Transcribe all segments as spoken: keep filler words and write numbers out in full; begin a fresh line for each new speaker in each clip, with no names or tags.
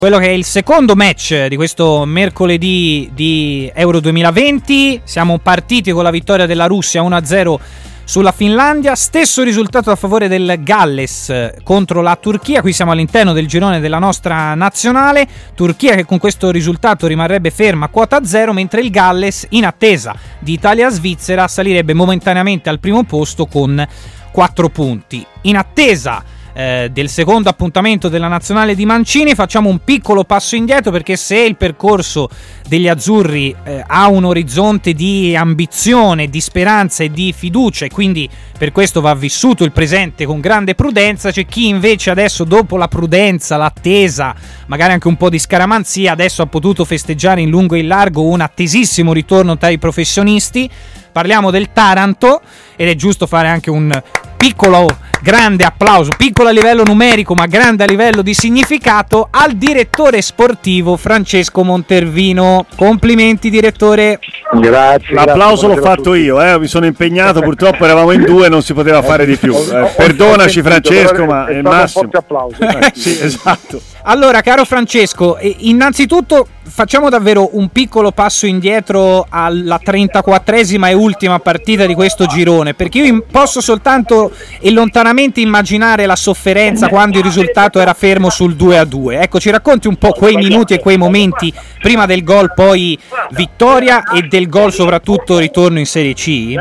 quello che è il secondo match di questo mercoledì di Euro duemilaventi. Siamo partiti con la vittoria della Russia uno a zero sulla Finlandia, stesso risultato a favore del Galles contro la Turchia. Qui siamo all'interno del girone della nostra nazionale, Turchia che con questo risultato rimarrebbe ferma a quota zero, mentre il Galles, in attesa di Italia-Svizzera, salirebbe momentaneamente al primo posto con quattro punti. In attesa Eh, del secondo appuntamento della nazionale di Mancini facciamo un piccolo passo indietro, perché se il percorso degli azzurri eh, ha un orizzonte di ambizione, di speranza e di fiducia, e quindi per questo va vissuto il presente con grande prudenza, c'è chi invece adesso, dopo la prudenza, l'attesa, magari anche un po' di scaramanzia, adesso ha potuto festeggiare in lungo e in largo un attesissimo ritorno tra i professionisti. Parliamo del Taranto ed è giusto fare anche un piccolo grande applauso, piccolo a livello numerico ma grande a livello di significato, al direttore sportivo Francesco Montervino. Complimenti direttore.
Grazie.
L'applauso l'ho fatto io, eh, mi sono impegnato, purtroppo eravamo in due, non si poteva fare di più. Eh, perdonaci Francesco, ma è il massimo.
Un forte applauso.
Eh, sì, esatto.
Allora, caro Francesco, innanzitutto facciamo davvero un piccolo passo indietro alla trentaquattresima e ultima partita di questo girone, perché io posso soltanto e lontanamente immaginare la sofferenza quando il risultato era fermo sul due a due. Ecco, ci racconti un po' quei minuti e quei momenti prima del gol, poi vittoria, e del gol soprattutto ritorno in Serie C?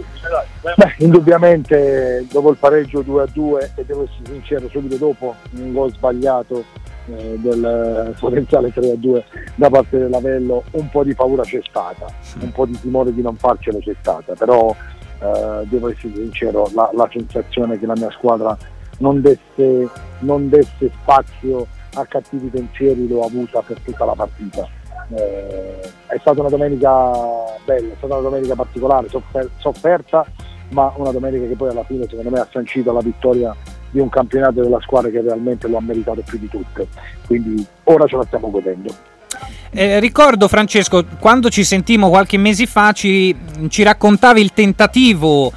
Beh, indubbiamente dopo il pareggio due a due, e devo essere sincero, subito dopo un gol sbagliato eh, del potenziale tre a due da parte dell'Avello, un po' di paura c'è stata, un po' di timore di non farcela c'è stata, però eh, devo essere sincero, la, la sensazione che la mia squadra non desse, non desse spazio a cattivi pensieri l'ho avuta per tutta la partita. Eh, è stata una domenica bella, è stata una domenica particolare, soffer- sofferta, ma una domenica che poi alla fine secondo me ha sancito la vittoria di un campionato della squadra che realmente lo ha meritato più di tutte, quindi ora ce la stiamo godendo.
Eh, ricordo, Francesco, quando ci sentimmo qualche mese fa ci, ci raccontavi il tentativo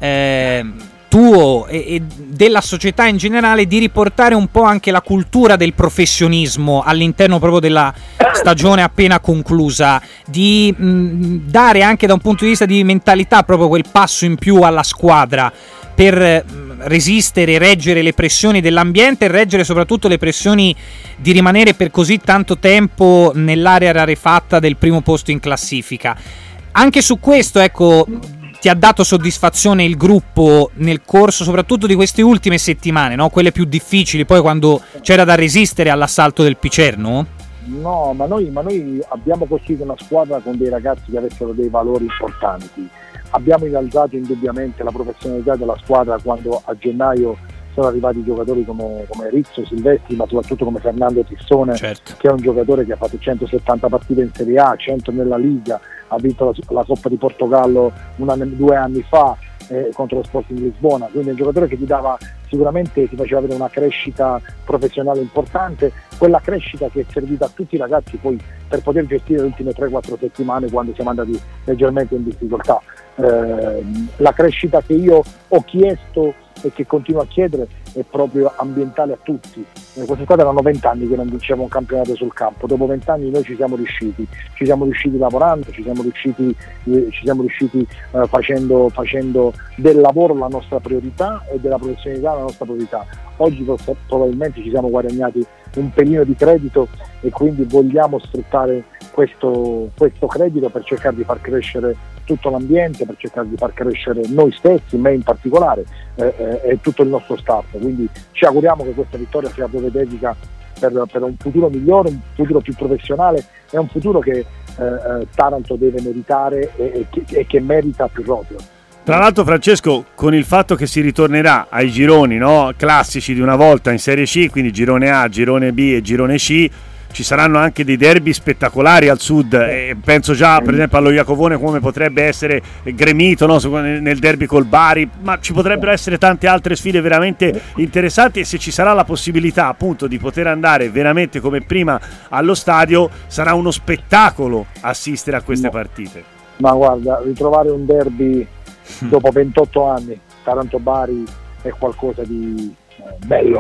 eh, tuo e, e della società in generale di riportare un po' anche la cultura del professionismo all'interno proprio della stagione appena conclusa, di mh, dare anche da un punto di vista di mentalità proprio quel passo in più alla squadra per mh, resistere, reggere le pressioni dell'ambiente e reggere soprattutto le pressioni di rimanere per così tanto tempo nell'area rarefatta del primo posto in classifica. Anche su questo, ecco, ti ha dato soddisfazione il gruppo nel corso soprattutto di queste ultime settimane, no? Quelle più difficili, poi quando c'era da resistere all'assalto del Picerno?
No, ma noi, ma noi abbiamo costruito una squadra con dei ragazzi che avessero dei valori importanti. Abbiamo innalzato indubbiamente la professionalità della squadra quando a gennaio sono arrivati giocatori come, come Rizzo, Silvestri, ma soprattutto come Fernando Tissone,
certo,
che è un giocatore che ha fatto centosettanta partite in Serie A, cento nella Liga, ha vinto la, la Coppa di Portogallo un anno, due anni fa eh, contro lo Sporting Lisbona, quindi è un giocatore che ti dava sicuramente, ti faceva avere una crescita professionale importante, quella crescita che è servita a tutti i ragazzi poi per poter gestire le ultime tre quattro settimane quando siamo andati leggermente in difficoltà. Eh, la crescita che io ho chiesto e che continuo a chiedere è proprio ambientale a tutti. Eh, questa squadra erano vent'anni che non vinceva un campionato sul campo, dopo vent'anni noi ci siamo riusciti, ci siamo riusciti lavorando, ci siamo riusciti, eh, ci siamo riusciti eh, facendo, facendo del lavoro la nostra priorità e della professionalità la nostra priorità. Oggi probabilmente ci siamo guadagnati un pelino di credito e quindi vogliamo sfruttare questo, questo credito per cercare di far crescere tutto l'ambiente, per cercare di far crescere noi stessi, me in particolare, eh, eh, e tutto il nostro staff. Quindi ci auguriamo che questa vittoria sia dedica per, per un futuro migliore, un futuro più professionale e un futuro che eh, eh, Taranto deve meritare e, e, che, e che merita più roseo.
Tra l'altro, Francesco, con il fatto che si ritornerà ai gironi, no, classici di una volta in Serie C, quindi girone A, girone B e girone C, ci saranno anche dei derby spettacolari al sud, e penso già per esempio allo Iacovone come potrebbe essere gremito, no, nel derby col Bari, ma ci potrebbero essere tante altre sfide veramente interessanti, e se ci sarà la possibilità appunto di poter andare veramente come prima allo stadio sarà uno spettacolo assistere a queste
no.
partite.
Ma guarda, ritrovare un derby dopo ventotto anni, Taranto-Bari, è qualcosa di eh, bello,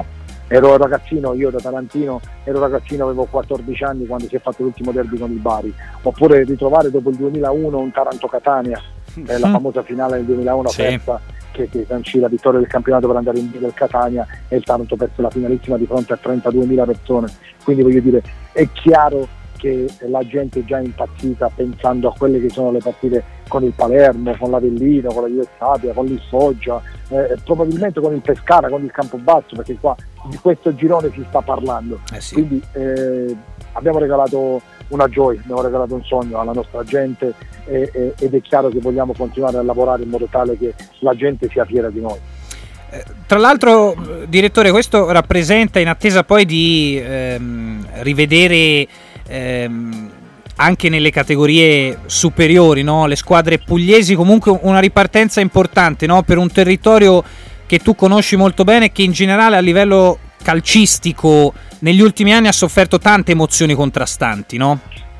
ero ragazzino, io da Tarantino ero ragazzino, avevo quattordici anni quando si è fatto l'ultimo derby con il Bari, oppure ritrovare dopo il duemilauno un Taranto-Catania, eh, la famosa finale del duemilauno sì. persa, che, che sancì la vittoria del campionato per andare in B del Catania, e il Taranto perse la finalissima di fronte a trentaduemila persone. Quindi voglio dire, è chiaro che la gente è già impazzita pensando a quelle che sono le partite con il Palermo, con l'Avellino, con la Juve Stabia, con il Foggia, eh, probabilmente con il Pescara, con il Campobasso, perché qua di questo girone si sta parlando.
Eh sì.
Quindi eh, abbiamo regalato una gioia, abbiamo regalato un sogno alla nostra gente, eh, eh, ed è chiaro che vogliamo continuare a lavorare in modo tale che la gente sia fiera di noi.
Tra l'altro, direttore, questo rappresenta, in attesa poi di ehm, rivedere ehm, anche nelle categorie superiori, no? Le squadre pugliesi, comunque una ripartenza importante, no? Per un territorio che tu conosci molto bene e che in generale a livello calcistico negli ultimi anni ha sofferto tante emozioni contrastanti, no?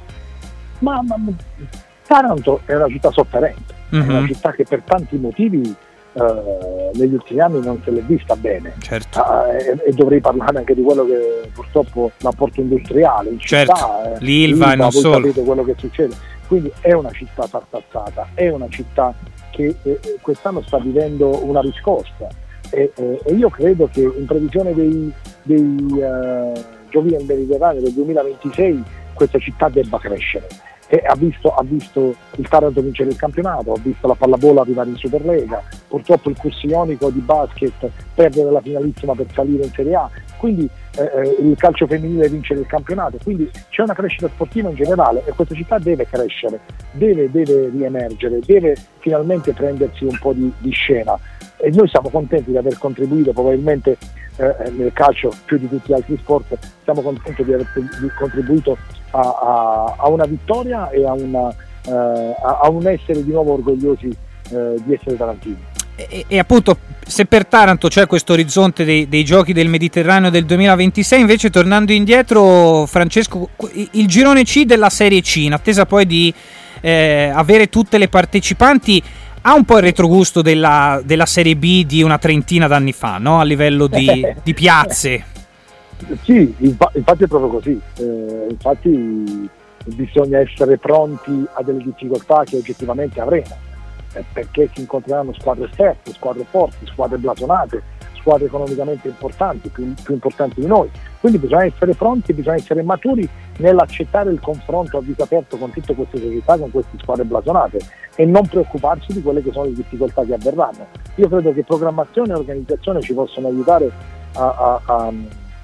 Ma, ma Taranto è una città sofferente, mm-hmm. è una città che per tanti motivi Uh, negli ultimi anni non se l'è vista bene,
certo.
uh, e, e dovrei parlare anche di quello che purtroppo l'apporto industriale in
certo.
città, eh,
l'Ilva e non
voi
solo,
sapete quello che succede, quindi è una città tartassata, è una città che eh, quest'anno sta vivendo una riscossa, e, e, e io credo che in previsione dei, dei uh, Giochi del Mediterraneo del duemilaventisei questa città debba crescere. E ha visto, ha visto il Taranto vincere il campionato, ha visto la pallavolo arrivare in Superlega, purtroppo il Cursionico di basket perdere la finalissima per salire in Serie A, quindi eh, il calcio femminile vincere il campionato, quindi c'è una crescita sportiva in generale e questa città deve crescere, deve, deve riemergere, deve finalmente prendersi un po' di, di scena, e noi siamo contenti di aver contribuito, probabilmente eh, nel calcio più di tutti gli altri sport siamo contenti di aver di contribuito a, a, a una vittoria e a, una, eh, a, a un essere di nuovo orgogliosi eh, di essere tarantini.
E, e appunto, se per Taranto c'è questo orizzonte dei, dei Giochi del Mediterraneo del duemilaventisei, invece tornando indietro, Francesco, il girone C della Serie C, in attesa poi di eh, avere tutte le partecipanti, ha un po' il retrogusto della, della Serie B di una trentina d'anni fa, no? A livello di, di piazze.
Sì, infatti è proprio così, eh, infatti bisogna essere pronti a delle difficoltà che oggettivamente avremo, eh, perché si incontreranno squadre forti, squadre forti, squadre blasonate, squadre economicamente importanti, più, più importanti di noi, quindi bisogna essere pronti, bisogna essere maturi nell'accettare il confronto a viso aperto con tutte queste società, con queste squadre blasonate, e non preoccuparsi di quelle che sono le difficoltà che avverranno. Io credo che programmazione e organizzazione ci possono aiutare a, a, a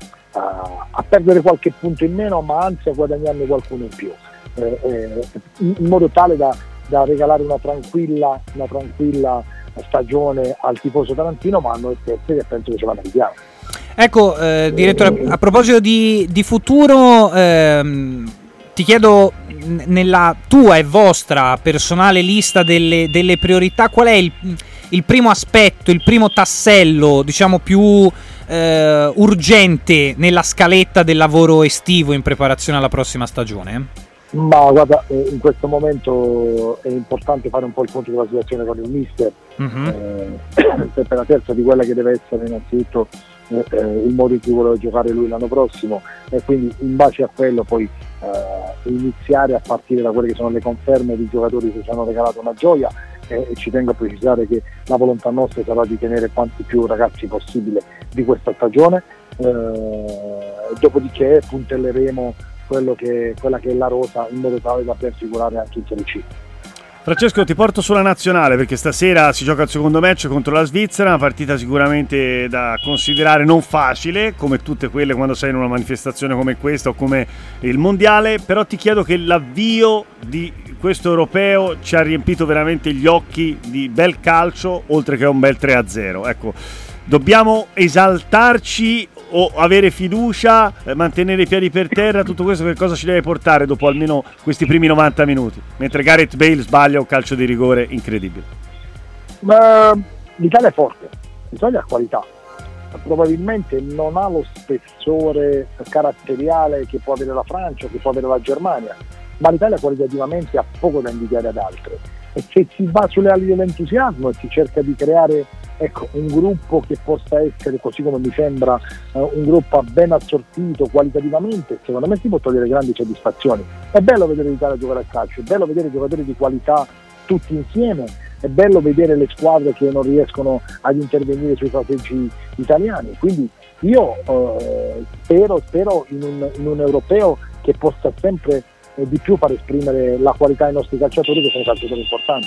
A, a perdere qualche punto in meno, ma anzi a guadagnarne qualcuno in più, eh, eh, in modo tale da, da regalare una tranquilla, una tranquilla stagione al tifoso tarantino, ma a noi stessi, che penso che ce la meritiamo.
Ecco, eh, direttore, a proposito di, di futuro, ehm, ti chiedo, nella tua e vostra personale lista delle, delle priorità, qual è il, il primo aspetto, il primo tassello, diciamo, più Uh, urgente nella scaletta del lavoro estivo in preparazione alla prossima stagione?
Ma guarda, eh, in questo momento è importante fare un po' il punto della situazione con il mister, mm-hmm. eh, per la terza di quella che deve essere innanzitutto eh, eh, il modo in cui vuole giocare lui l'anno prossimo, e quindi in base a quello poi eh, iniziare a partire da quelle che sono le conferme di giocatori che ci hanno regalato una gioia, e ci tengo a precisare che la volontà nostra sarà di tenere quanti più ragazzi possibile di questa stagione, eh, dopodiché puntelleremo quello che, quella che è la rosa, in modo tale da ben figurare anche in Serie C.
Francesco, ti porto sulla nazionale, perché stasera si gioca il secondo match contro la Svizzera, una partita sicuramente da considerare non facile, come tutte quelle quando sei in una manifestazione come questa o come il mondiale, però ti chiedo che l'avvio di questo europeo ci ha riempito veramente gli occhi di bel calcio, oltre che un bel tre a zero. Ecco, dobbiamo esaltarci o avere fiducia, eh, mantenere i piedi per terra? Tutto questo che cosa ci deve portare dopo almeno questi primi novanta minuti, mentre Gareth Bale sbaglia un calcio di rigore incredibile?
Ma l'Italia è forte, l'Italia ha qualità, probabilmente non ha lo spessore caratteriale che può avere la Francia, che può avere la Germania, ma l'Italia qualitativamente ha poco da invidiare ad altre, e se si va sulle ali dell'entusiasmo e si cerca di creare ecco, un gruppo che possa essere, così come mi sembra, eh, un gruppo ben assortito qualitativamente, secondo me si può togliere grandi soddisfazioni. È bello vedere l'Italia giocare a calcio, è bello vedere giocatori di qualità tutti insieme, è bello vedere le squadre che non riescono ad intervenire sui fraseggi italiani, quindi io eh, spero, spero in, un, in un europeo che possa sempre eh, di più far esprimere la qualità ai nostri calciatori, che sono calciatori importanti.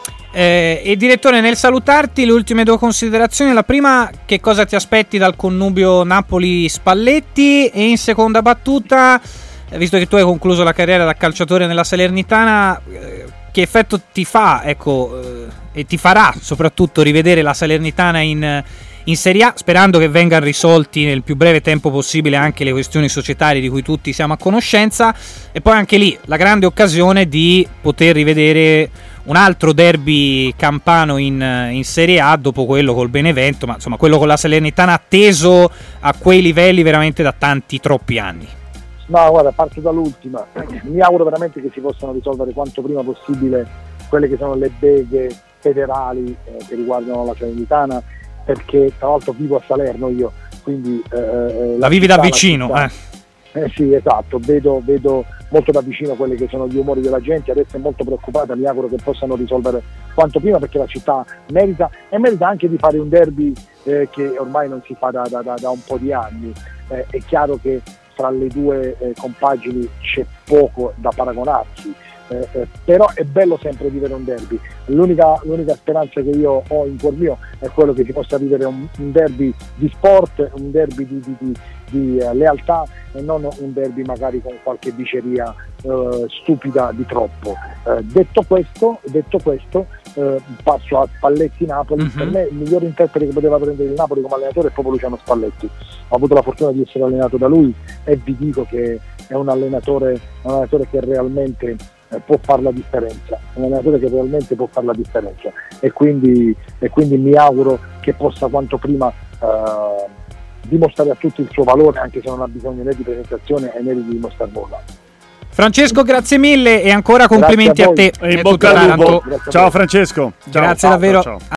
Eh, e direttore, nel salutarti, le ultime due considerazioni. La prima, che cosa ti aspetti dal connubio Napoli-Spalletti? E in seconda battuta, visto che tu hai concluso la carriera da calciatore nella Salernitana, eh, che effetto ti fa, ecco, eh, e ti farà soprattutto rivedere la Salernitana in, in Serie A, sperando che vengano risolti nel più breve tempo possibile anche le questioni societarie di cui tutti siamo a conoscenza, e poi anche lì la grande occasione di poter rivedere un altro derby campano in, in Serie A dopo quello col Benevento, ma insomma quello con la Salernitana atteso a quei livelli veramente da tanti, troppi anni.
No, guarda, parto dall'ultima. Mi auguro veramente che si possano risolvere quanto prima possibile quelle che sono le beghe federali eh, che riguardano la Salernitana, perché tra l'altro vivo a Salerno io, quindi eh,
la vivi da vicino, eh.
eh sì, esatto, vedo, vedo molto da vicino quelli che sono gli umori della gente, adesso è molto preoccupata, mi auguro che possano risolvere quanto prima, perché la città merita, e merita anche di fare un derby eh, che ormai non si fa da, da, da, da un po' di anni. Eh, è chiaro che tra le due eh, compagini c'è poco da paragonarsi, eh, eh, però è bello sempre vivere un derby. L'unica, l'unica speranza che io ho in cuor mio è quello che si possa vivere un, un derby di sport, un derby di, di, di, di uh, lealtà, e non un derby magari con qualche diceria uh, stupida di troppo. Uh, detto questo, detto questo uh, passo a Spalletti-Napoli. Mm-hmm. Per me il miglior interprete che poteva prendere il Napoli come allenatore è proprio Luciano Spalletti. Ho avuto la fortuna di essere allenato da lui e vi dico che è un allenatore, un allenatore che realmente eh, può fare la differenza, un allenatore che realmente può fare la differenza, e quindi, e quindi mi auguro che possa quanto prima eh, dimostrare a tutti il suo valore, anche se non ha bisogno né di presentazione né di dimostrare nulla.
Francesco, grazie mille e ancora complimenti a, a te.
E in bocca al lupo. Ciao Francesco. Ciao,
grazie
ciao,
davvero.
ciao.